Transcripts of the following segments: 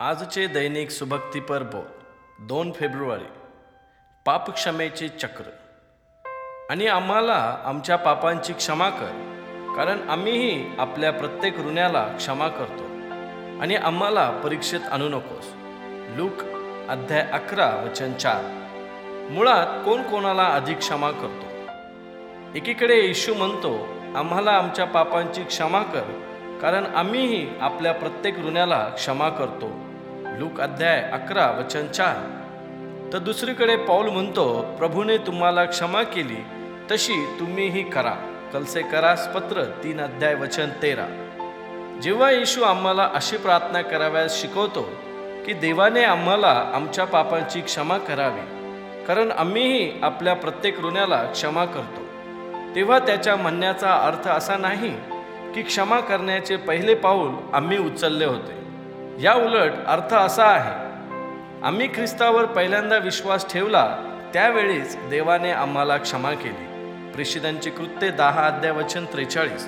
आजचे दैनिक सुभक्तीपर बोल 2 फेब्रुवारी. पापक्षमेचे चक्र. आणि आम्हाला आमच्या पापांची क्षमा कर, कारण आम्हीही आपल्या प्रत्येक ऋण्याला क्षमा करतो. आणि आम्हाला परीक्षेत आणू नकोस. लूक अध्याय 11 वचन 4. मुळात कोण कोणाला अधिक क्षमा करतो? एकीकडे येशू म्हणतो, आम्हाला आमच्या पापांची क्षमा कर, कारण आम्हीही आपल्या प्रत्येक ऋण्याला क्षमा करतो. लूक अध्याय 11 वचन 4. तर दुसरीकडे पौल म्हणतो, प्रभूने तुम्हाला क्षमा केली तशी तुम्हीही करा. कलसेकरास पत्र 3 अध्याय वचन 13. जेव्हा येशू आम्हाला अशी प्रार्थना कराव्यास शिकवतो की देवाने आम्हाला आमच्या पापांची क्षमा करावी, कारण आम्हीही आपल्या प्रत्येक ऋण्याला क्षमा करतो, तेव्हा त्याच्या म्हणण्याचा अर्थ असा नाही की क्षमा करण्याचे पहिले पाऊल आम्ही उचलले होते. या उलट अर्थ असा आहे, आम्ही ख्रिस्तावर पहिल्यांदा विश्वास ठेवला त्यावेळीच देवाने आम्हाला क्षमा केली. प्रेषितांची कृत्ये 10 अध्याय वचन 43.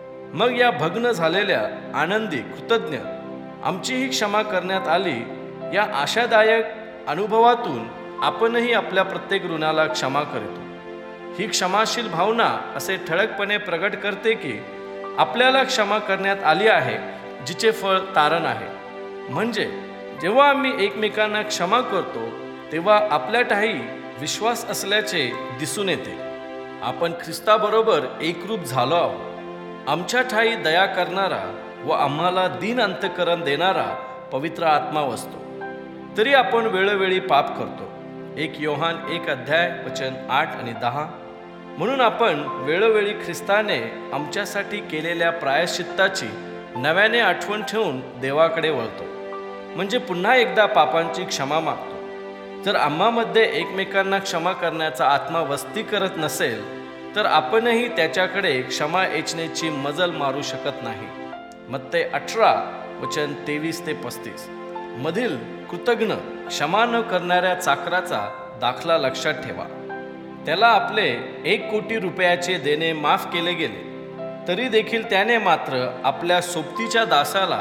मग या भग्न झालेल्या आनंदी कृतज्ञ आमचीही क्षमा करण्यात आली या आशादायक अनुभवातून आपणही आपल्या प्रत्येक ऋणाला क्षमा करतो. ही क्षमाशील भावना असे ठळकपणे प्रगट करते की आपल्याला क्षमा करण्यात आली आहे, जिचे फळ तारण आहे. म्हणजे जेव्हा आम्ही एकमेकांना क्षमा करतो तेव्हा आपल्या ठायी विश्वास असल्याचे दिसून येते. आपण ख्रिस्ताबरोबर एकरूप झालो आहोत. आमच्या ठायी दया करणारा व आम्हाला दीन अंतःकरण देणारा पवित्र आत्मा वसतो. तरी आपण वेळोवेळी पाप करतो. 1 योहान 1 अध्याय वचन 8 आणि 10. म्हणून आपण वेळोवेळी ख्रिस्ताने आमच्यासाठी केलेल्या प्रायश्चित्ताची नव्याने आठवण ठेवून देवाकडे वळतो, म्हणजे पुन्हा एकदा पापांची क्षमा मागतो. जर आम्हामध्ये एकमेकांना क्षमा करण्याचा आत्मा वस्ती करत नसेल तर आपणही त्याच्याकडे क्षमा याचनेची मजल मारू शकत नाही. मत्ते 18 वचन 23 ते 35 मधील कृतज्ञ क्षमा न करणाऱ्या चाकराचा दाखला लक्षात ठेवा. त्याला आपले 1 कोटी रुपयाचे देणे माफ केले गेले, तरी देखील त्याने मात्र आपल्या सोबतीच्या दासाला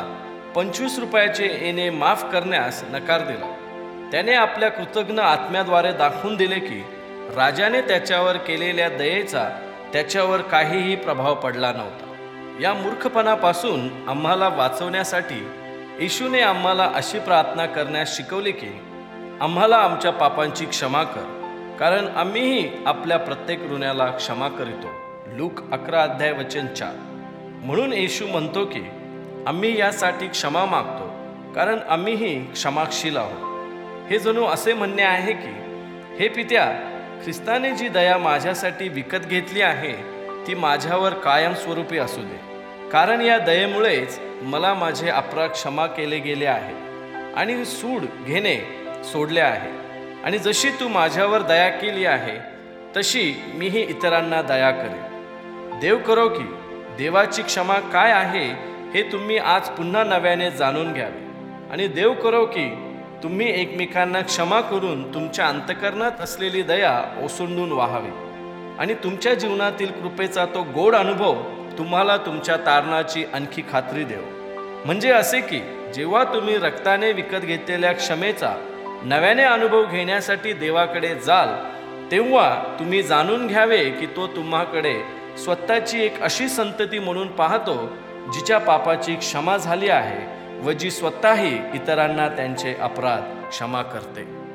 25 रुपयाचे येणे माफ करण्यास नकार दिला. त्याने आपल्या कृतज्ञ आत्म्याद्वारे दाखवून दिले की राजाने त्याच्यावर केलेल्या दयेचा त्याच्यावर काहीही प्रभाव पडला नव्हता. या मूर्खपणापासून आम्हाला वाचवण्यासाठी येशूने आम्हाला अशी प्रार्थना करण्यास शिकवली की आम्हाला आमच्या पापांची क्षमा कर, कारण आम्हीही आपल्या प्रत्येक ऋण्याला क्षमा करीतो. लूक 11 अध्याय वचन 4. म्हणून येशू म्हणतो की आम्ही यासाठी क्षमा मागतो, कारण आम्हीही क्षमाशील आहोत. हे जणू असे म्हणणे आहे की हे पित्या, ख्रिस्ताने जी दया माझ्यासाठी विकत घेतली आहे ती माझ्यावर कायमस्वरूपी असू दे, कारण या दयेमुळेच मला माझे अपराध क्षमा केले गेले आहे आणि सूड घेणे सोडले आहे. आणि जशी तू माझ्यावर दया केली आहे तशी मीही इतरांना दया करेन. देव करो की देवाची क्षमा काय आहे हे तुम्ही आज पुन्हा नव्याने जाणून घ्यावे. आणि देव करो की तुम्ही एकमेकांना क्षमा करून तुमच्या अंतःकरणात असलेली दया ओसंडून वाहावी. आणि तुमच्या जीवनातील कृपेचा तो गोड अनुभव तुम्हाला तुमच्या तारणाची आणखी खात्री देव. म्हणजे असे की जेव्हा तुम्ही रक्ताने विकत घेतलेल्या क्षमेचा नव्याने अनुभव घेण्यासाठी देवाकडे जाल, तेव्हा तुम्ही जाणून घ्यावे की तो तुम्हाकडे स्वतःची एक अशी संतती म्हणून पाहतो जिच्या पापाची क्षमा झाली आहे व जी स्वतःही इतरांना त्यांचे अपराध क्षमा करते.